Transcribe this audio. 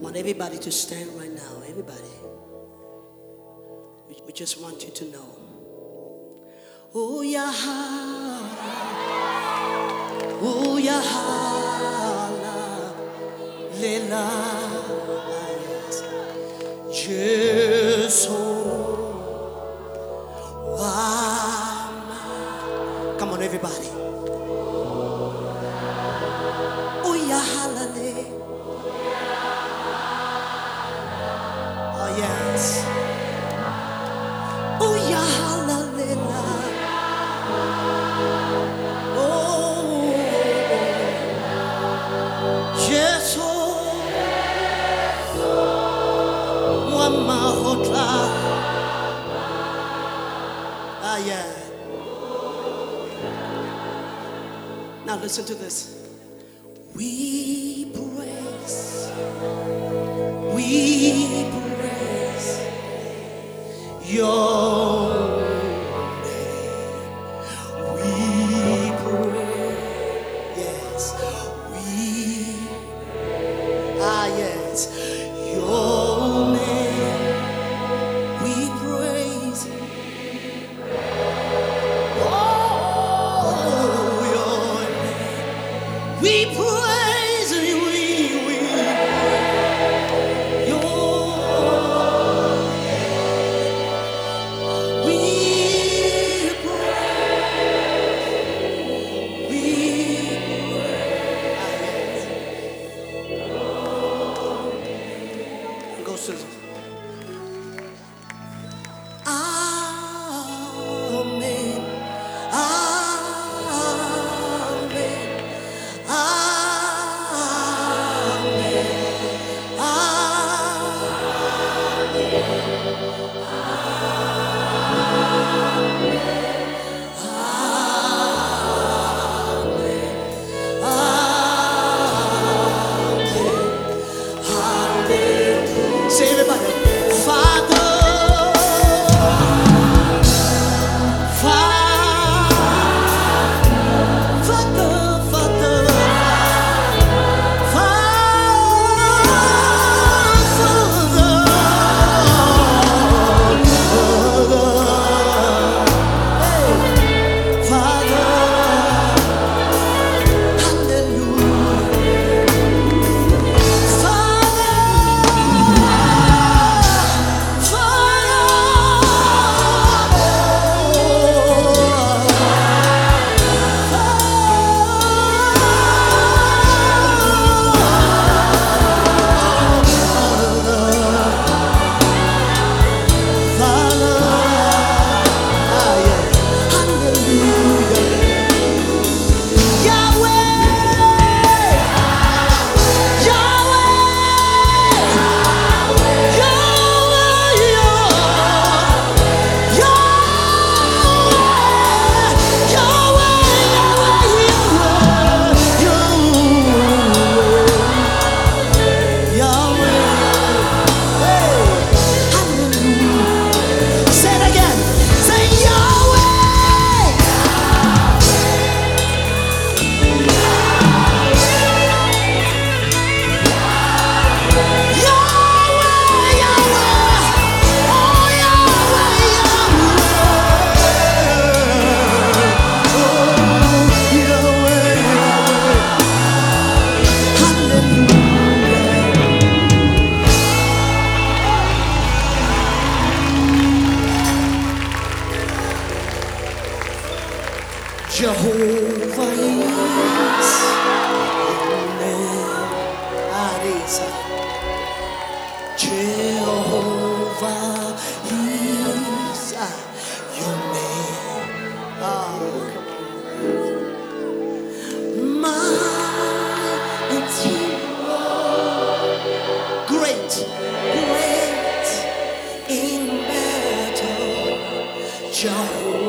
want everybody to stand right now. Everybody. We just want you to know. Oh, Yahweh. Oh, Yahweh. Lela. Jesus. Come on, everybody. Oh, Yahweh. Oh, yes. Oh, Yahweh. Oh, yes. Ah, yeah. Now listen to this. We praise your name. We praise, yes, yes, your name. We praise, oh, your name. We praise, your Amen. Amen. Say everybody. Father. Jehovah is your name. Jehovah is your name. Mighty, great in battle. Jehovah.